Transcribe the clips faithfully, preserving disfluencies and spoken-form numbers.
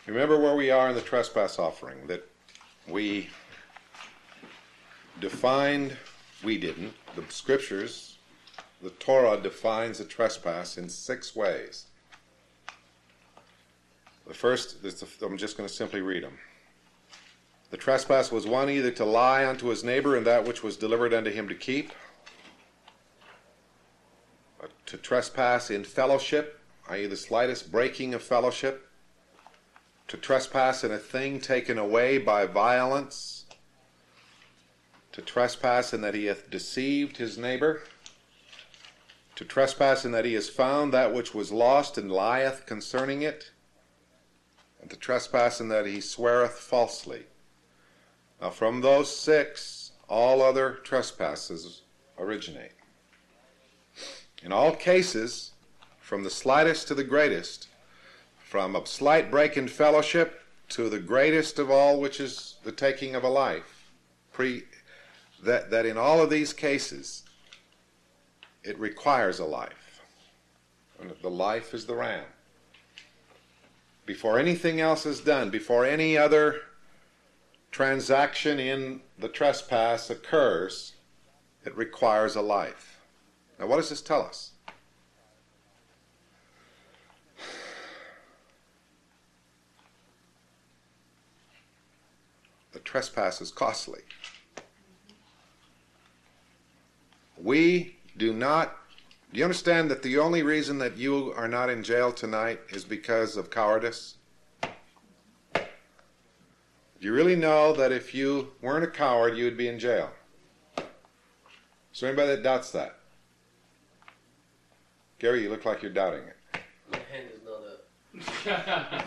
Remember where we are in the trespass offering, that we defined, we didn't, the scriptures, the Torah defines a trespass in six ways. The first, I'm just going to simply read them. The trespass was one, either to lie unto his neighbor in that which was delivered unto him to keep, to trespass in fellowship, that is the slightest breaking of fellowship, to trespass in a thing taken away by violence, to trespass in that he hath deceived his neighbor, to trespass in that he has found that which was lost and lieth concerning it, and to trespass in that he sweareth falsely. Now from those six, all other trespasses originate. In all cases, from the slightest to the greatest, from a slight break in fellowship to the greatest of all, which is the taking of a life, pre, that, that in all of these cases, it requires a life. And the life is the ram. Before anything else is done, before any other transaction in the trespass occurs, it requires a life. Now what does this tell us? The trespass is costly. We do not, do you understand that the only reason that you are not in jail tonight is because of cowardice? Do you really know that if you weren't a coward, you would be in jail? Is there anybody that doubts that? Gary, you look like you're doubting it. My hand is not up.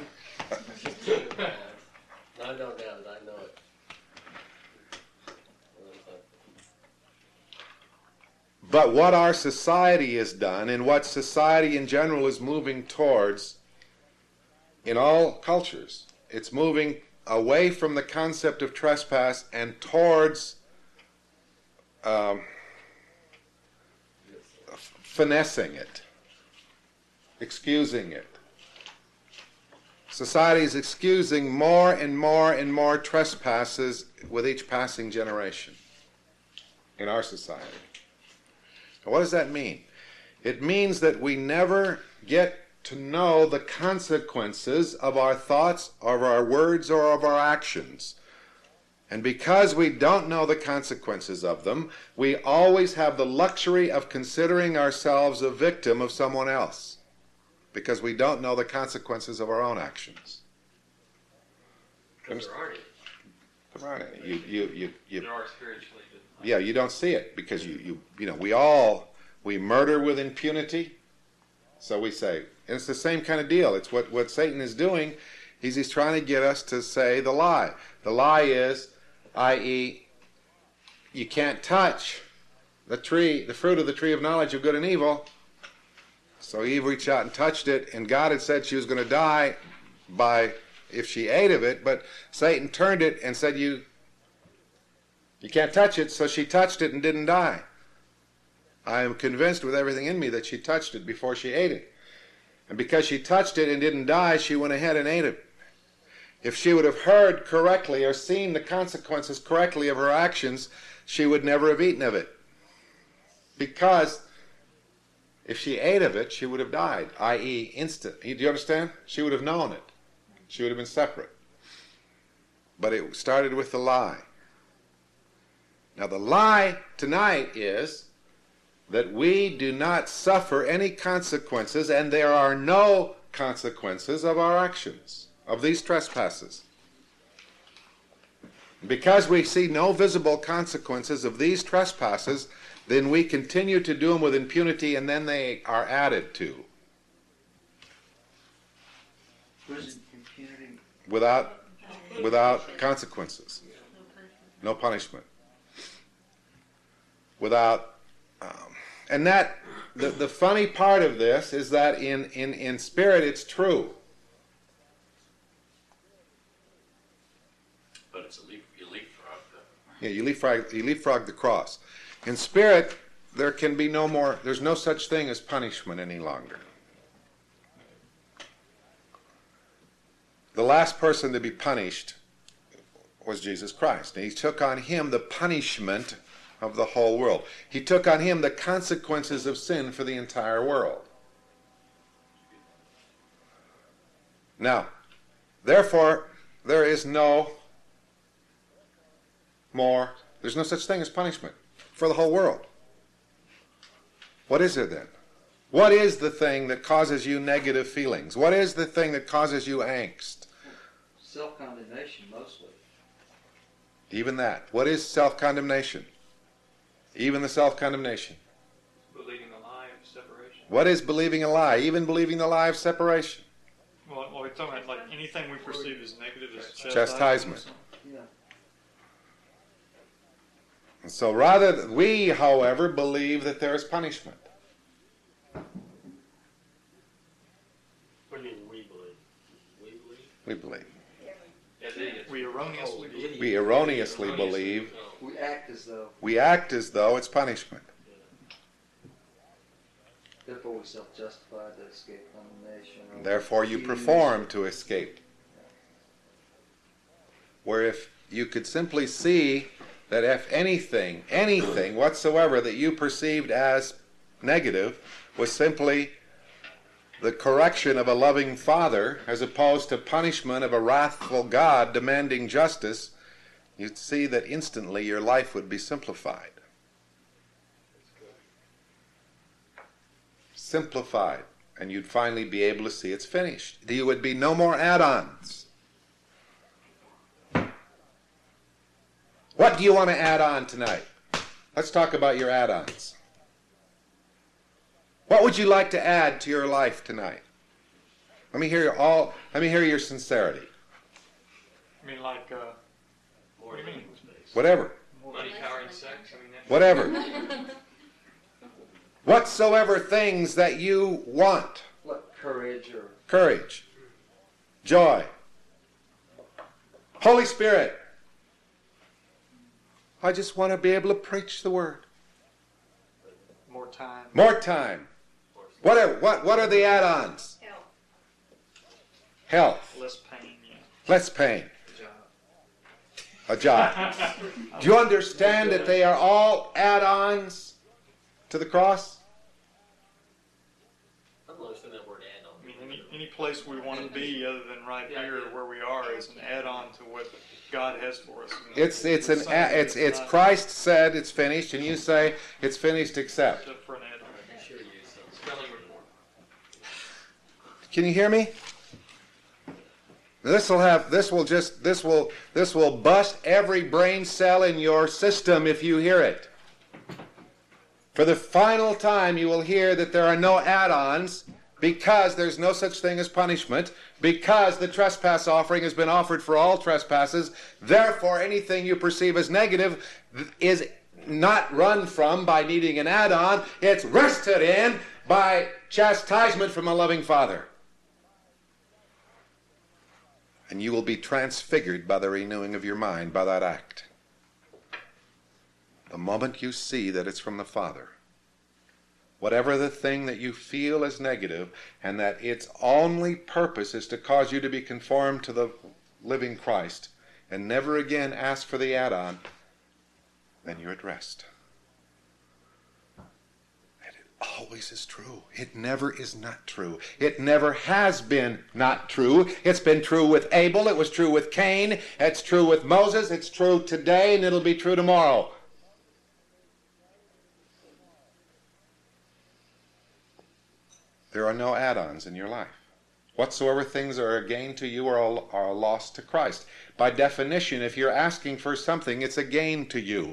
I don't doubt it, I know it. But what our society has done, and what society in general is moving towards, in all cultures, it's moving away from the concept of trespass and towards um, finessing it, excusing it. Society is excusing more and more and more trespasses with each passing generation in our society. Now, what does that mean? It means that we never get to know the consequences of our thoughts, of our words, or of our actions. And because we don't know the consequences of them, we always have the luxury of considering ourselves a victim of someone else, because we don't know the consequences of our own actions. Because there aren't any. There aren't any. You, you, you, you, There are spiritually, but yeah, you don't see it because you, you, you know, we all, we murder with impunity. So we say, and it's the same kind of deal. It's what, what Satan is doing. He's, he's trying to get us to say the lie. The lie is, that is, you can't touch the tree, the fruit of the tree of knowledge of good and evil. So Eve reached out and touched it, and God had said she was going to die by if she ate of it, but Satan turned it and said, you, you can't touch it, so she touched it and didn't die. I am convinced with everything in me that she touched it before she ate it. And because she touched it and didn't die, she went ahead and ate it. If she would have heard correctly or seen the consequences correctly of her actions, she would never have eaten of it. Because if she ate of it, she would have died, that is instant. Do you understand? She would have known it. She would have been separate. But it started with the lie. Now the lie tonight is that we do not suffer any consequences, and there are no consequences of our actions, of these trespasses. Because we see no visible consequences of these trespasses, then we continue to do them with impunity, and then they are added to. What is impunity? Without, without consequences. No punishment. Without, um, and that, the, the funny part of this is that in, in, in spirit it's true. but it's a leap, you leapfrog the... Yeah, you leapfrog, you leapfrog the cross. In spirit, there can be no more, there's no such thing as punishment any longer. the last person to be punished was Jesus Christ. And he took on him the punishment of the whole world. He took on him the consequences of sin for the entire world. Now, therefore, there is no more, there's no such thing as punishment for the whole world. What is there then? What is the thing that causes you negative feelings? What is the thing that causes you angst? Self-condemnation, mostly. Even that. What is self-condemnation? Even the self-condemnation. Believing the lie of separation. What is believing a lie? Even believing the lie of separation. Well, well we're talking about like anything we perceive as negative is Chastisement. Yeah. And so rather, we, however, believe that there is punishment. What do you mean we believe? We believe? We believe. We erroneously Oh, believe. We erroneously believe. Oh. We act as though, We act as though it's punishment. therefore we self-justify to escape condemnation. or And therefore you use- perform to escape. Where if you could simply see that if anything, anything whatsoever that you perceived as negative was simply the correction of a loving Father as opposed to punishment of a wrathful God demanding justice, you'd see that instantly your life would be simplified. Simplified. And you'd finally be able to see it's finished. There would be no more add-ons. What do you want to add on tonight? Let's talk about your add-ons. What would you like to add to your life tonight? Let me hear your all. Let me hear your sincerity. I mean, like, uh, More What do you mean? living space. Whatever. money, power, and sex. I mean, that's Whatever. Whatsoever things that you want. What, courage or Courage. Joy. Holy Spirit. I just want to be able to preach the word. more time. More time. Whatever. What, what are the add-ons? Health. Less pain, yeah. Less pain. Job. A job. Do you understand that they are all add-ons to the cross? I don't understand that word add on. I mean, any, any place we want to be other than right here where we are is an add-on to what God has for us. You know, It's it's an something a- it's that's it's not- Christ said it's finished, and you say it's finished except. Except for an add-on. I sure use some. Spelling report. Can you hear me? This will have this will just this will this will bust every brain cell in your system if you hear it. For the final time, you will hear that there are no add-ons because there's no such thing as punishment, because the trespass offering has been offered for all trespasses. Therefore, anything you perceive as negative is not run from by needing an add-on. It's rested in by chastisement from a loving Father. And you will be transfigured by the renewing of your mind by that act. The moment you see that it's from the Father, whatever the thing that you feel is negative, and that its only purpose is to cause you to be conformed to the living Christ, and never again ask for the add-on, then you're at rest. And it always is true. It never is not true. It never has been not true. It's been true with Abel. It was true with Cain. It's true with Moses. It's true today, and it'll be true tomorrow. There are no add-ons in your life. Whatsoever things are a gain to you are a, are a loss to Christ. By definition, if you're asking for something, it's a gain to you.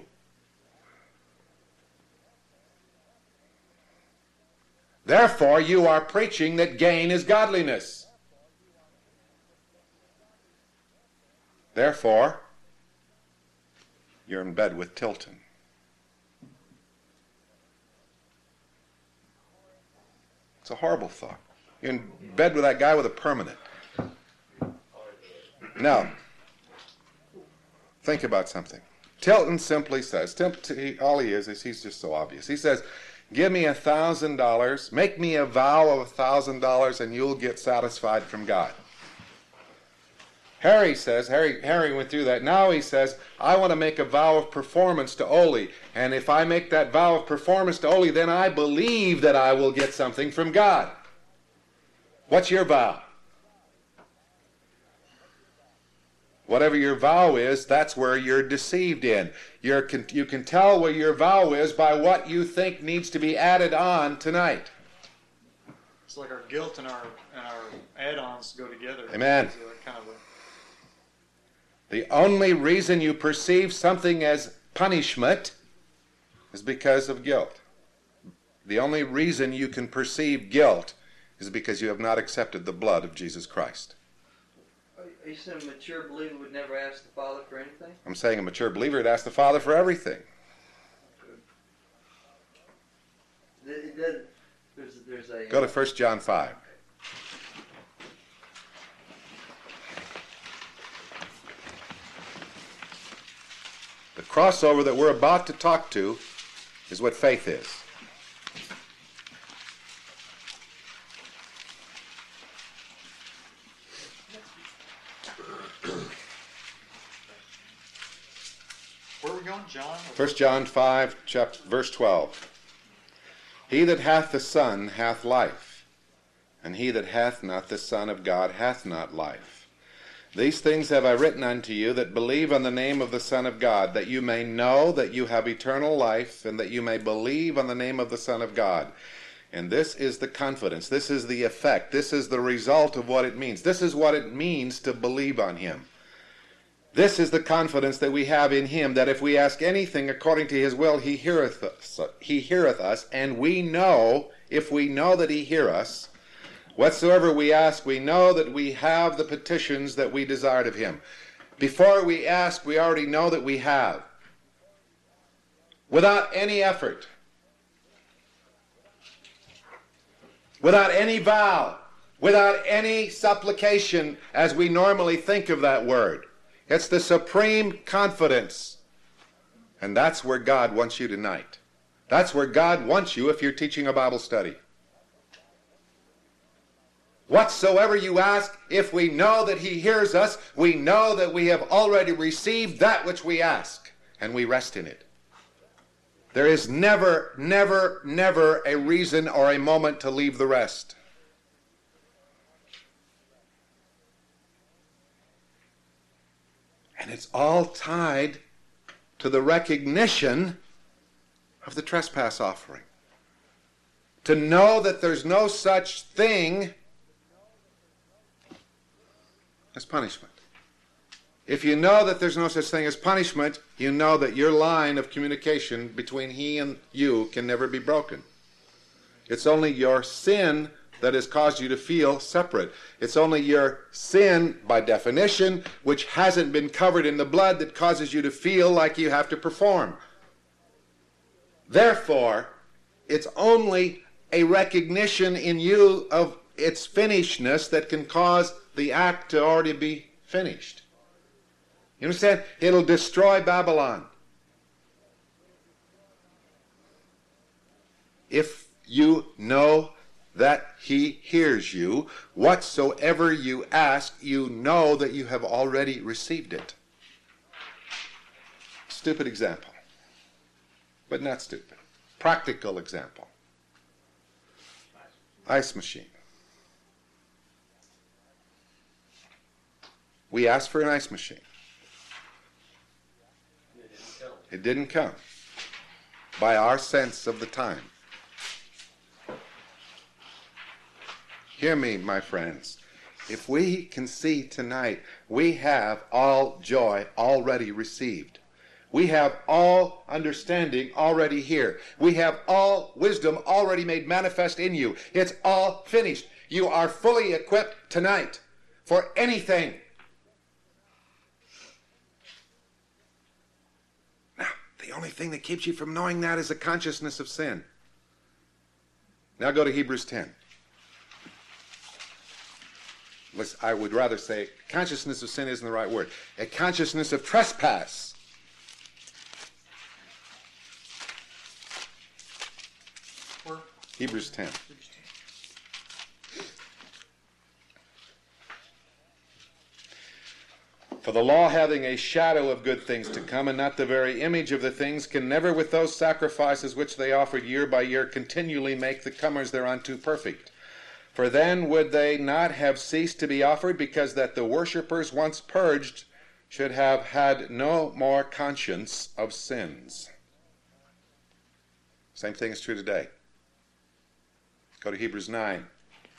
Therefore, you are preaching that gain is godliness. Therefore, you're in bed with Tilton. It's a horrible thought. You're in bed with that guy with a permanent. Now, think about something. Tilton simply says, all he is is he's just so obvious. He says, give me a thousand dollars, make me a vow of a thousand dollars, and you'll get satisfied from God. Harry says, Harry, Harry went through that. Now he says, I want to make a vow of performance to Oli. And if I make that vow of performance to Oli, then I believe that I will get something from God. What's your vow? Whatever your vow is, that's where you're deceived in. You're, you can tell where your vow is by what you think needs to be added on tonight. It's like our guilt and our and our add-ons go together. Amen. It's a kind of a, The only reason you perceive something as punishment is because of guilt. The only reason you can perceive guilt is because you have not accepted the blood of Jesus Christ. Are you saying a mature believer would never ask the Father for anything? I'm saying a mature believer would ask the Father for everything. It, it doesn't, there's, there's a... Go to First John five. The crossover that we're about to talk to is what faith is. where are we going, John? First John five, chapter, verse twelve. He that hath the Son hath life, and he that hath not the Son of God hath not life. These things have I written unto you that believe on the name of the Son of God, that you may know that you have eternal life, and that you may believe on the name of the Son of God. And this is the confidence, this is the effect, this is the result of what it means. This is what it means to believe on him. This is the confidence that we have in him, that if we ask anything according to his will, he heareth us, he heareth us, and we know, if we know that he hear us, whatsoever we ask, we know that we have the petitions that we desired of him. Before we ask, we already know that we have. Without any effort. Without any vow. Without any supplication, as we normally think of that word. It's the supreme confidence. And that's where God wants you tonight. That's where God wants you if you're teaching a Bible study. Whatsoever you ask, if we know that he hears us, we know that we have already received that which we ask, and we rest in it. There is never, never, never a reason or a moment to leave the rest. And it's all tied to the recognition of the trespass offering. To know that there's no such thing as punishment. If you know that there's no such thing as punishment, you know that your line of communication between he and you can never be broken. It's only your sin that has caused you to feel separate. It's only your sin, by definition, which hasn't been covered in the blood, that causes you to feel like you have to perform. Therefore, it's only a recognition in you of its finishedness that can cause the act to already be finished. You understand? It'll destroy Babylon. If you know that he hears you, whatsoever you ask, you know that you have already received it. Stupid example, but not stupid. Practical example. Ice machine. We asked for an ice machine. It didn't come. It didn't come by our sense of the time. Hear me, my friends. If we can see tonight, we have all joy already received. We have all understanding already here. We have all wisdom already made manifest in you. It's all finished. You are fully equipped tonight for anything. Now, the only thing that keeps you from knowing that is a consciousness of sin. Now go to Hebrews ten. I would rather say consciousness of sin isn't the right word. A consciousness of trespass. Where? Hebrews ten. For the law, having a shadow of good things to come, and not the very image of the things, can never with those sacrifices which they offered year by year continually make the comers thereunto perfect. For then would they not have ceased to be offered, because that the worshippers once purged should have had no more conscience of sins. Same thing is true today. Go to Hebrews nine.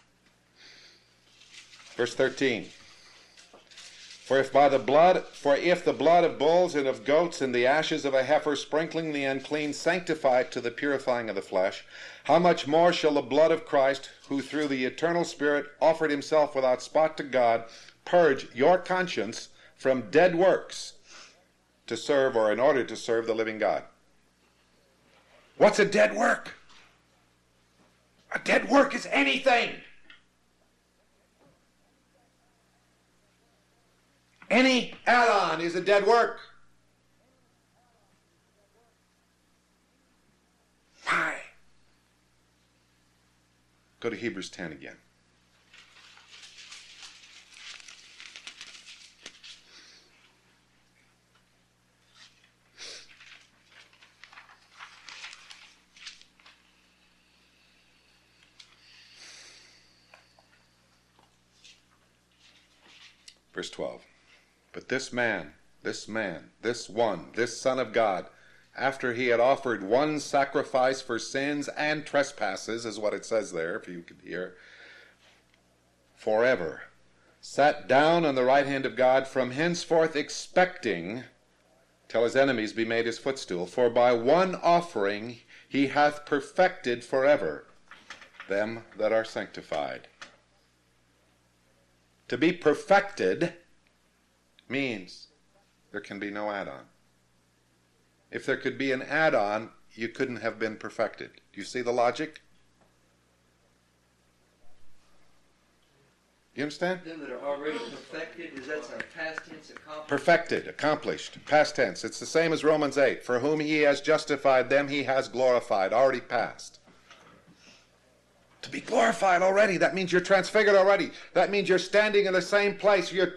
Verse thirteen. For if by the blood, for if the blood of bulls and of goats and the ashes of a heifer sprinkling the unclean sanctify to the purifying of the flesh, how much more shall the blood of Christ, who through the eternal Spirit offered himself without spot to God, purge your conscience from dead works to serve, or in order to serve, the living God? What's a dead work? A dead work is anything. Any add-on is a dead work. Why? Go to Hebrews ten again. Verse twelve. But this man, this man, this one, this Son of God, after he had offered one sacrifice for sins and trespasses, is what it says there, if you could hear, forever, sat down on the right hand of God, from henceforth expecting till his enemies be made his footstool. For by one offering he hath perfected forever them that are sanctified. To be perfected means there can be no add-on. If there could be an add-on, you couldn't have been perfected. Do you see the logic? Do you understand? Them that are already perfected, is that some past tense accomplished? Perfected, accomplished, past tense. It's the same as Romans eight. For whom he has justified, them he has glorified. Already passed. To be glorified already, that means you're transfigured already. That means you're standing in the same place. You're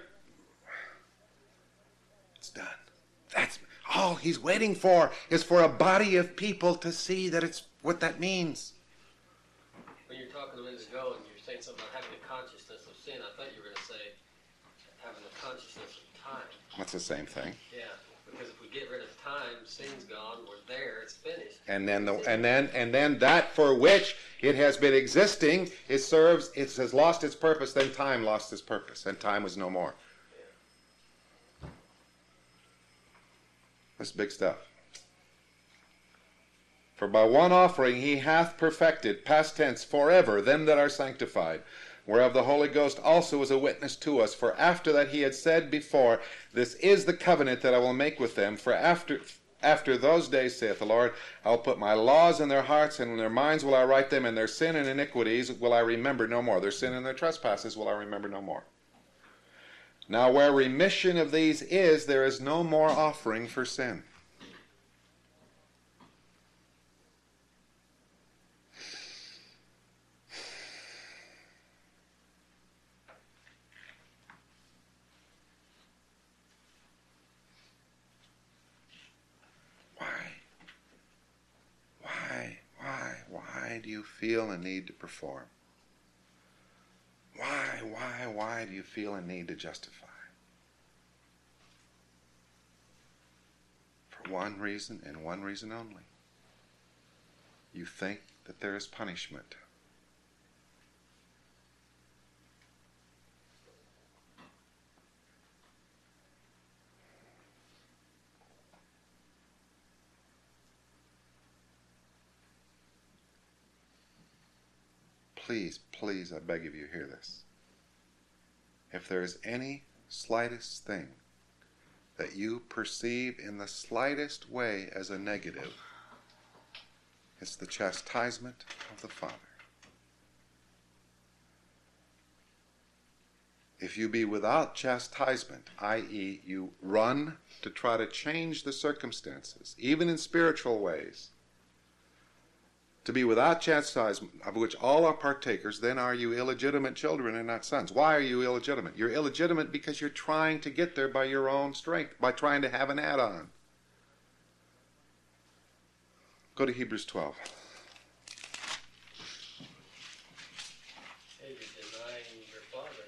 It's done. That's all he's waiting for, is for a body of people to see that it's what that means. When you're talking a minute ago and you're saying something about having a consciousness of sin, I thought you were going to say having a consciousness of time. That's the same thing. Yeah, because if we get rid of time, sin's gone, we're there, it's finished. And then the and then and then that for which it has been existing, it serves, it has lost its purpose, then time lost its purpose, and time was no more. That's big stuff. For by one offering he hath perfected, past tense, forever, them that are sanctified, whereof the Holy Ghost also is a witness to us. For after that he had said before, this is the covenant that I will make with them. For after after those days, saith the Lord, I will put my laws in their hearts, and in their minds will I write them, and their sin and iniquities will I remember no more. Their sin and their trespasses will I remember no more. Now where remission of these is, there is no more offering for sin. Why? Why? Why? Why do you feel a need to perform? Why, why, why do you feel a need to justify? For one reason and one reason only. You think that there is punishment. Please, please, I beg of you, hear this. If there is any slightest thing that you perceive in the slightest way as a negative, it's the chastisement of the Father. If you be without chastisement, that is you run to try to change the circumstances, even in spiritual ways, To be without chastisement, of which all are partakers, then are you illegitimate children and not sons. Why are you illegitimate? You're illegitimate because you're trying to get there by your own strength, by trying to have an add-on. Go to Hebrews twelve. Hey, you're denying your father.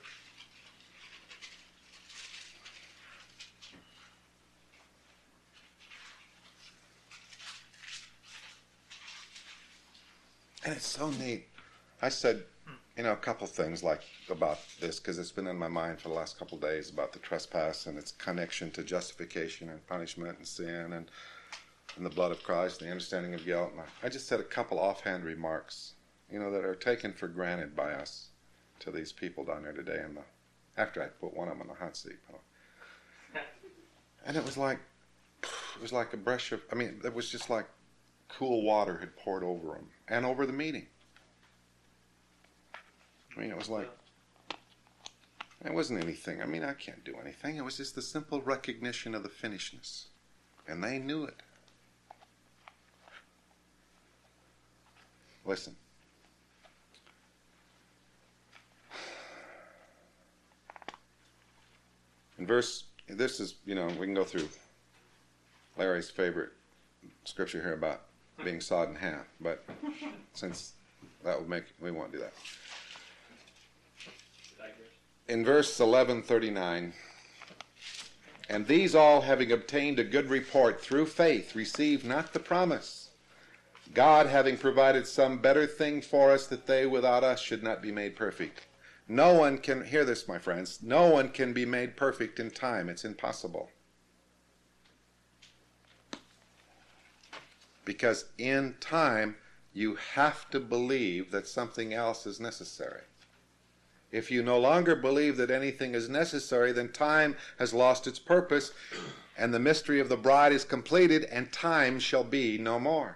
And it's so neat. I said, you know, a couple things like about this, because it's been in my mind for the last couple of days about the trespass and its connection to justification and punishment and sin and, and the blood of Christ, the understanding of guilt. And I, I just said a couple offhand remarks, you know, that are taken for granted by us to these people down there today. In the after I put one of them on the hot seat, and it was like it was like a brush of. I mean, it was just like cool water had poured over them and over the meeting. I mean, it was like, it wasn't anything. I mean, I can't do anything. It was just the simple recognition of the finishedness. And they knew it. Listen. In verse, this is, you know, we can go through Larry's favorite scripture here about being sawed in half, but since that would make, we won't do that. In verse eleven thirty-nine, and these all, having obtained a good report through faith, received not the promise, God having provided some better thing for us, that they without us should not be made perfect. No one can, hear this, my friends, no one can be made perfect in time. It's impossible. Because in time, you have to believe that something else is necessary. If you no longer believe that anything is necessary, then time has lost its purpose, and the mystery of the bride is completed, and time shall be no more.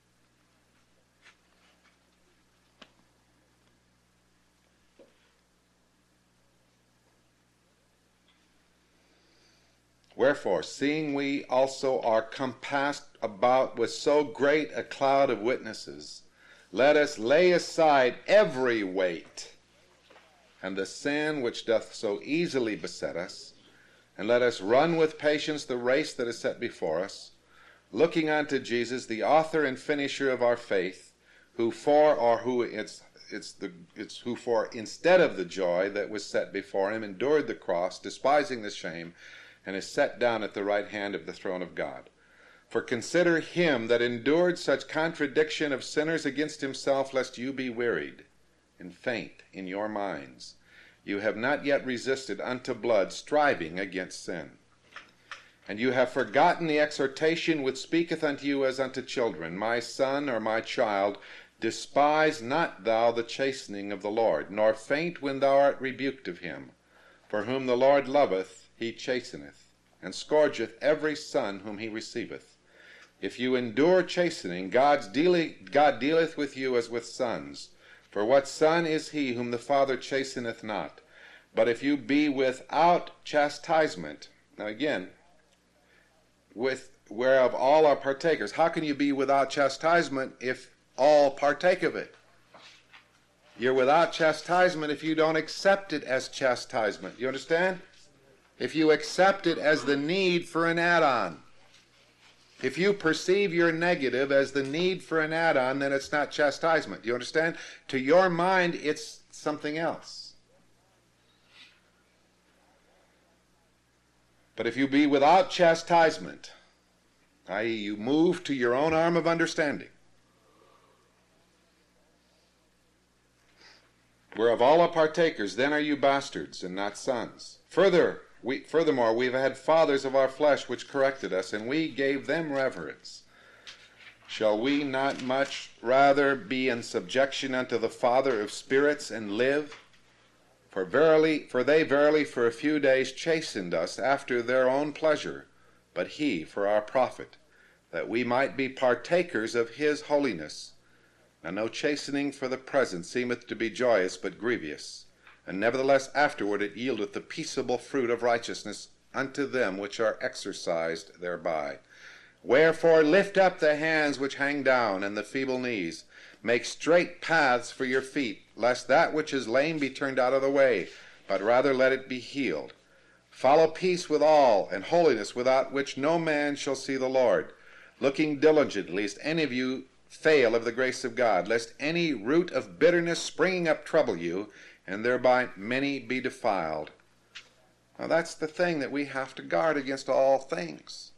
Wherefore, seeing we also are compassed about with so great a cloud of witnesses, let us lay aside every weight, and the sin which doth so easily beset us, and let us run with patience the race that is set before us, looking unto Jesus, the author and finisher of our faith, who for, or who it's it's the it's who for instead of the joy that was set before him endured the cross, despising the shame, and is set down at the right hand of the throne of God. For consider him that endured such contradiction of sinners against himself, lest you be wearied and faint in your minds. You have not yet resisted unto blood, striving against sin. And you have forgotten the exhortation which speaketh unto you as unto children. My son, or my child, despise not thou the chastening of the Lord, nor faint when thou art rebuked of him. For whom the Lord loveth, he chasteneth, and scourgeth every son whom he receiveth. If you endure chastening, God's dealing, God dealeth with you as with sons. For what son is he whom the Father chasteneth not? But if you be without chastisement, now again, with whereof all are partakers. How can you be without chastisement if all partake of it? You're without chastisement if you don't accept it as chastisement. You understand? If you accept it as the need for an add-on. If you perceive your negative as the need for an add-on, then it's not chastisement. You understand? To your mind, it's something else. But if you be without chastisement, that is you move to your own arm of understanding, whereof all are partakers, then are you bastards and not sons. Further, we, furthermore, we've had fathers of our flesh which corrected us, and we gave them reverence. Shall we not much rather be in subjection unto the Father of spirits and live? For verily, for they verily for a few days chastened us after their own pleasure, but he for our profit, that we might be partakers of his holiness. Now no chastening for the present seemeth to be joyous, but grievous. And nevertheless afterward it yieldeth the peaceable fruit of righteousness unto them which are exercised thereby. Wherefore lift up the hands which hang down, and the feeble knees. Make straight paths for your feet, lest that which is lame be turned out of the way, but rather let it be healed. Follow peace with all, and holiness, without which no man shall see the Lord. Looking diligently, lest any of you fail of the grace of God, lest any root of bitterness springing up trouble you, and thereby many be defiled. Now that's the thing that we have to guard against all things.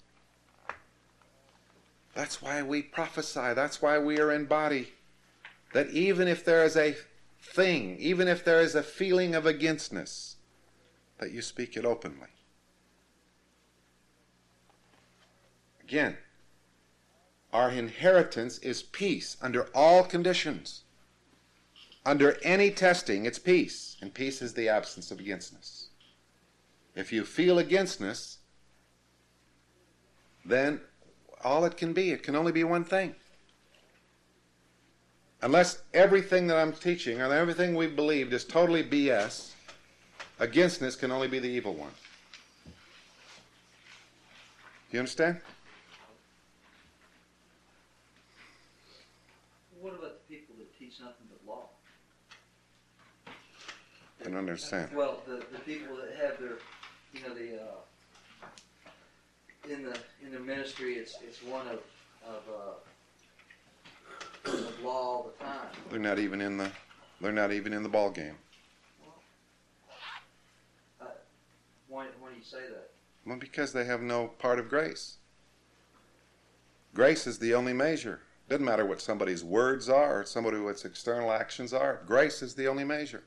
That's why we prophesy. That's why we are in body. That even if there is a thing, even if there is a feeling of againstness, that you speak it openly. Again, our inheritance is peace under all conditions. Under any testing, it's peace. And peace is the absence of againstness. If you feel againstness, then all it can be, it can only be one thing. Unless everything that I'm teaching or everything we've believed is totally B S, againstness can only be the evil one. Do you understand? What about the people that teach nothing but law? I don't understand. Well, the, the people that have their, you know, the uh, in the in the ministry, it's it's one of of, uh, of law all the time. They're not even in the they're not even in the ball game. Uh, why why do you say that? Well, because they have no part of grace. Grace is the only measure. Doesn't matter what somebody's words are or somebody what's external actions are. Grace is the only measure.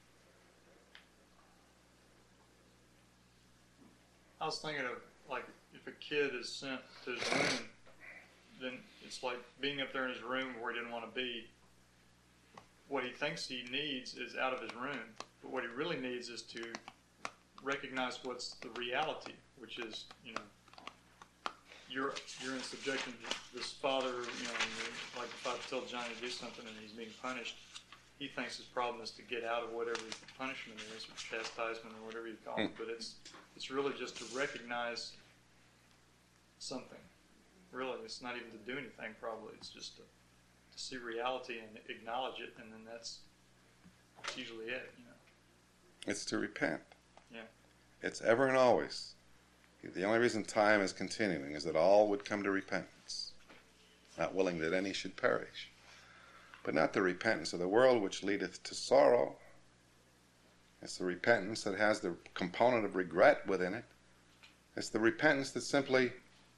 I was thinking of, like, if a kid is sent to his room, then it's like being up there in his room where he didn't want to be. What he thinks he needs is out of his room, but what he really needs is to recognize what's the reality, which is, you know, you're you're in subjection to this father, you know, and like if I tell Johnny to do something and he's being punished, he thinks his problem is to get out of whatever the punishment is, or chastisement, or whatever you call it, but it's it's really just to recognize something. Really, it's not even to do anything, probably. It's just to, to see reality and acknowledge it, and then that's, that's usually it, you know. It's to repent. Yeah. It's ever and always. The only reason time is continuing is that all would come to repentance, not willing that any should perish. But not the repentance of the world which leadeth to sorrow. It's the repentance that has the component of regret within it. It's the repentance that simply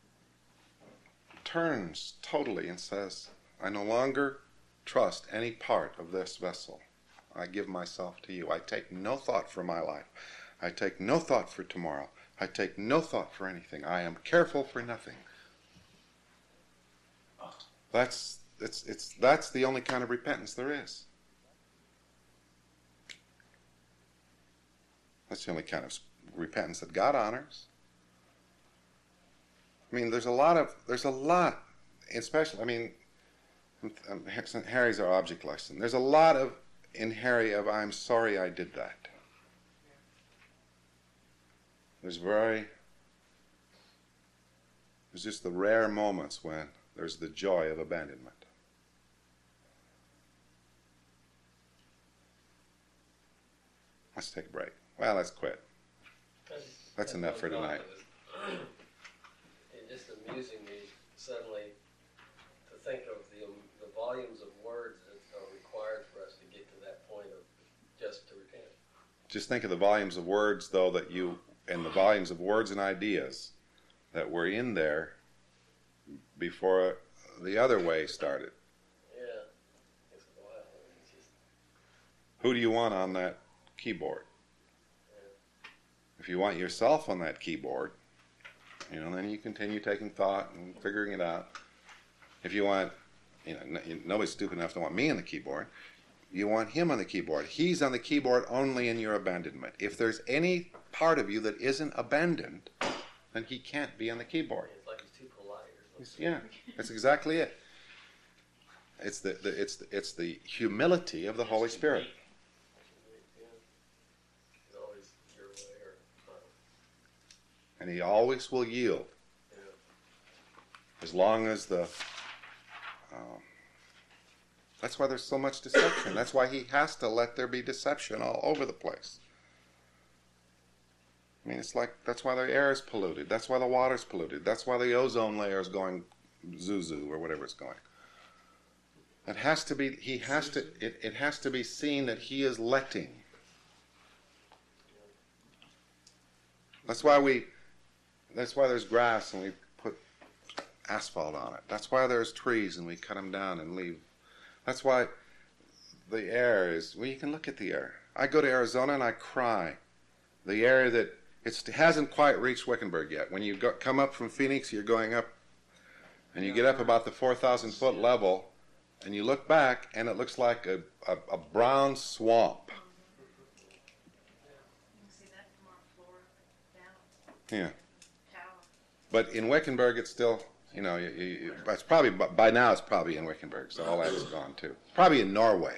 turns totally and says, I no longer trust any part of this vessel. I give myself to you. I take no thought for my life. I take no thought for tomorrow. I take no thought for anything. I am careful for nothing. That's it's it's that's the only kind of repentance there is. That's the only kind of repentance that God honors. I mean, there's a lot of there's a lot, especially. I mean, Harry's our object lesson. There's a lot of in Harry of I'm sorry I did that. There's very, there's just the rare moments when there's the joy of abandonment. Let's take a break. Well, let's quit. That's enough for tonight. It just amusing me suddenly to think of the, the volumes of words that are required for us to get to that point of just to repent. Just think of the volumes of words, though, that you, and the volumes of words and ideas that were in there before the other way started. Yeah. It's a while. It's just, Who do you want on that keyboard? yeah. If you want yourself on that keyboard, you know, then you continue taking thought and figuring it out. If you want, you know, n- nobody's stupid enough to want me on the keyboard. You want him on the keyboard. He's on the keyboard only in your abandonment. If there's any part of you that isn't abandoned, then he can't be on the keyboard. It's like he's too polite or something. Yeah, that's exactly it. It's the, the it's the, it's the humility of the Holy Spirit. Yeah. It's always your way or uh, And he always will yield. yeah. As long as the, um, that's why there's so much deception. That's why he has to let there be deception all over the place. I mean, it's like, that's why the air is polluted. That's why the water's polluted. That's why the ozone layer is going zuzu or whatever it's going. It has to be, he has to, it, it has to be seen that he is letting. That's why we, that's why there's grass and we put asphalt on it. That's why there's trees and we cut them down and leave. That's why the air is, well, you can look at the air. I go to Arizona and I cry. The area that, it's, it hasn't quite reached Wickenburg yet. When you go, come up from Phoenix, you're going up, and you get up about the four thousand foot level, and you look back, and it looks like a, a, a brown swamp. You see that from our floor down. Yeah. Tower. But in Wickenburg, it's still, you know, you, you, it's probably, by now it's probably in Wickenburg, so all that's gone too. Probably in Norway.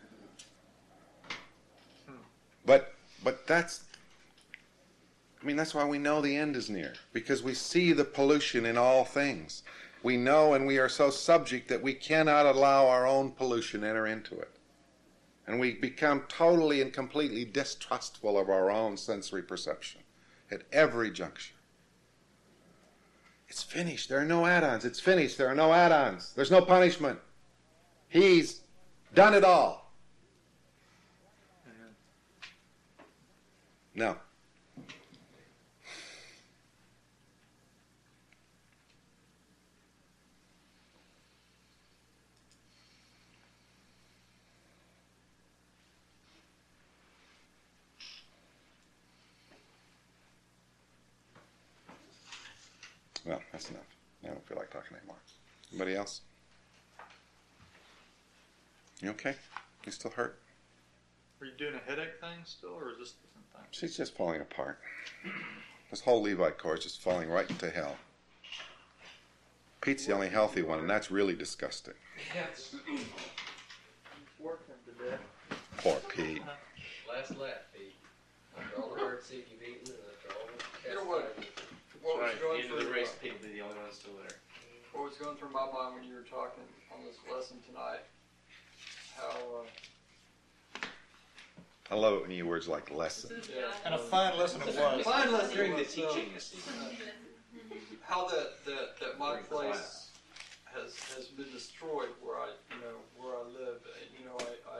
But, but that's, I mean, that's why we know the end is near, because we see the pollution in all things. We know, and we are so subject that we cannot allow our own pollution enter into it. And we become totally and completely distrustful of our own sensory perception at every juncture. It's finished. There are no add-ons. It's finished. There are no add-ons. There's no punishment. He's done it all. No. Well, that's enough. I don't feel like talking anymore. Anybody else? You okay? You still hurt? Are you doing a headache thing still, or is this a different thing? She's just falling apart. This whole Levite Corps is just falling right into hell. Pete's the only healthy one, and that's really disgusting. Working to death. Poor Pete. Last laugh, Pete. After all the bird seed you've eaten and after all the You know what? chastisement. What was Right, going the end of the through, race, uh, Pete will be the only one still there. what was going through my mind when you were talking on this lesson tonight? How, uh, I love it when you use words like lesson. yeah, And a fine lesson it was. fine lesson During the was, uh, teaching this evening. how that, that, that my During the place class. has, has been destroyed where I, you know, where I live. And, you know, I, I,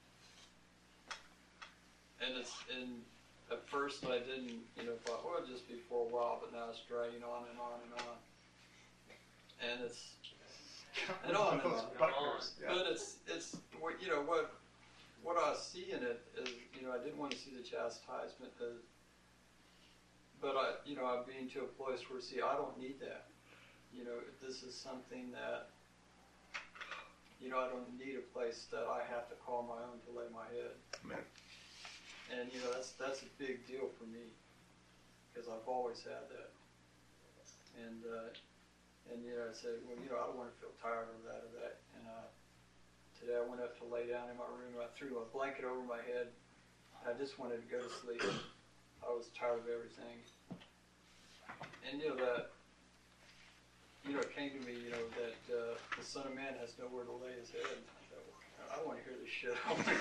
and it's, and at first I didn't, you know, thought, well, it'll just be for a while, but now it's dragging on and on and on. And it's, and on and on. But it's, it's, what, you know, what, what I see in it is, you know, I didn't want to see the chastisement, as, but I, you know, I'm being to a place where, see, I don't need that. You know, this is something that, you know, I don't need a place that I have to call my own to lay my head. Amen. And, you know, that's, that's a big deal for me, because I've always had that. And, uh, and, you know, I said, well, you know, I don't want to feel tired of that or that. And, uh, today I went up to lay down in my room, and I threw a blanket over my head, and I just wanted to go to sleep. I was tired of everything. And, you know, that, you know, it came to me, you know, that uh, the Son of Man has nowhere to lay his head. And I thought, well, I don't want to hear this shit. Oh my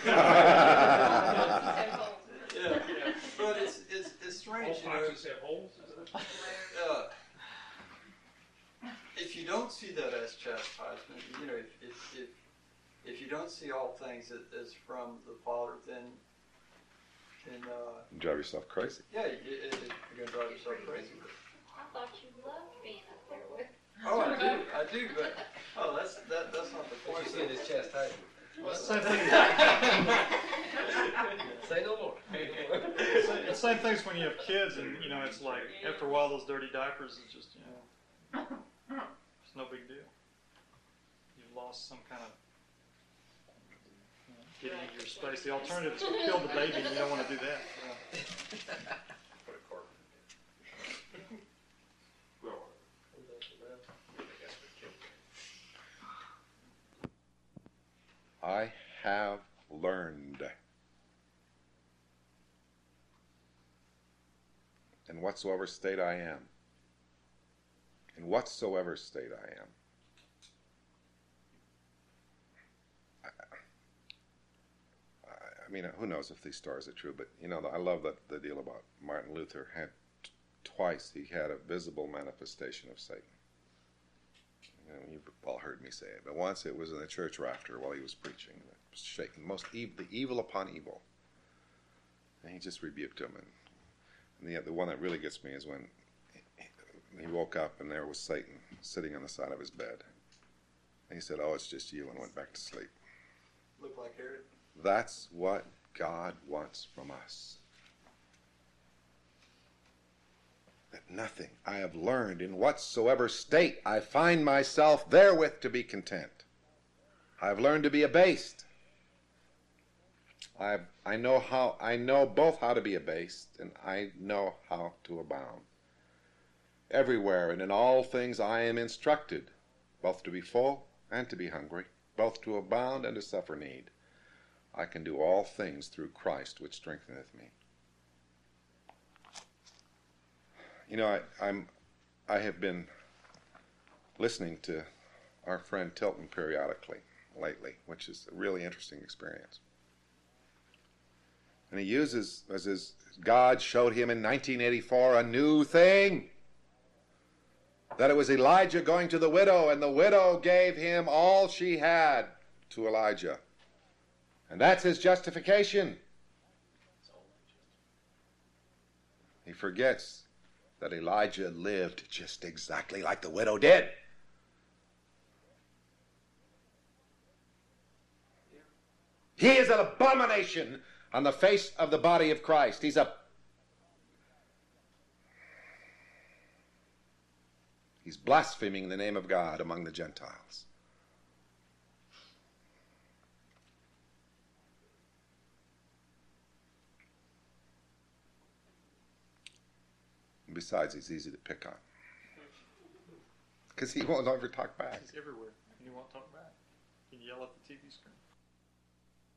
God. Yeah, yeah. But it's, it's, it's strange, you know. Uh, if you don't see that as chastisement, you know, if, if, if, if you don't see all things as, as from the Father, then, then uh, You drive yourself crazy. yeah, it, it, it, you're going to drive yourself crazy. I thought you loved being up there with. Oh, I do, I do, but, oh, that's, that, that's not the What point. you said is chastisement. Same thing. Say no more. It's the same things when you have kids, and you know, it's like after a while, those dirty diapers is just, you know, it's no big deal. You've lost some kind of, you know, getting into your space. The alternative is to kill the baby, and you don't want to do that. Put a cork. I have learned. In whatsoever state I am, in whatsoever state I am. I, I mean, who knows if these stories are true, but you know, I love the, the deal about Martin Luther. Had t- twice he had a visible manifestation of Satan. You know, you've all heard me say it, but once it was in the church rafter while he was preaching. It was shaking, most ev- the evil upon evil. And he just rebuked him. And, and the, the one that really gets me is when he woke up and there was Satan sitting on the side of his bed. And he said, "Oh, it's just you," and went back to sleep. Look like Herod. That's what God wants from us. That nothing I have learned in whatsoever state I find myself therewith to be content. I have learned to be abased. I I know how I know both how to be abased and I know how to abound. Everywhere and in all things I am instructed, both to be full and to be hungry, both to abound and to suffer need. I can do all things through Christ which strengtheneth me. You know, I, I'm, I have been listening to our friend Tilton periodically lately, which is a really interesting experience. And he uses, as his God showed him in nineteen eighty-four, a new thing. That it was Elijah going to the widow, and the widow gave him all she had to Elijah. And that's his justification. He forgets that Elijah lived just exactly like the widow did. He is an abomination on the face of the body of Christ. He's a He's blaspheming the name of God among the Gentiles. And besides, he's easy to pick on. Because he won't ever talk back. He's everywhere, and he won't talk back. He can yell at the T V screen.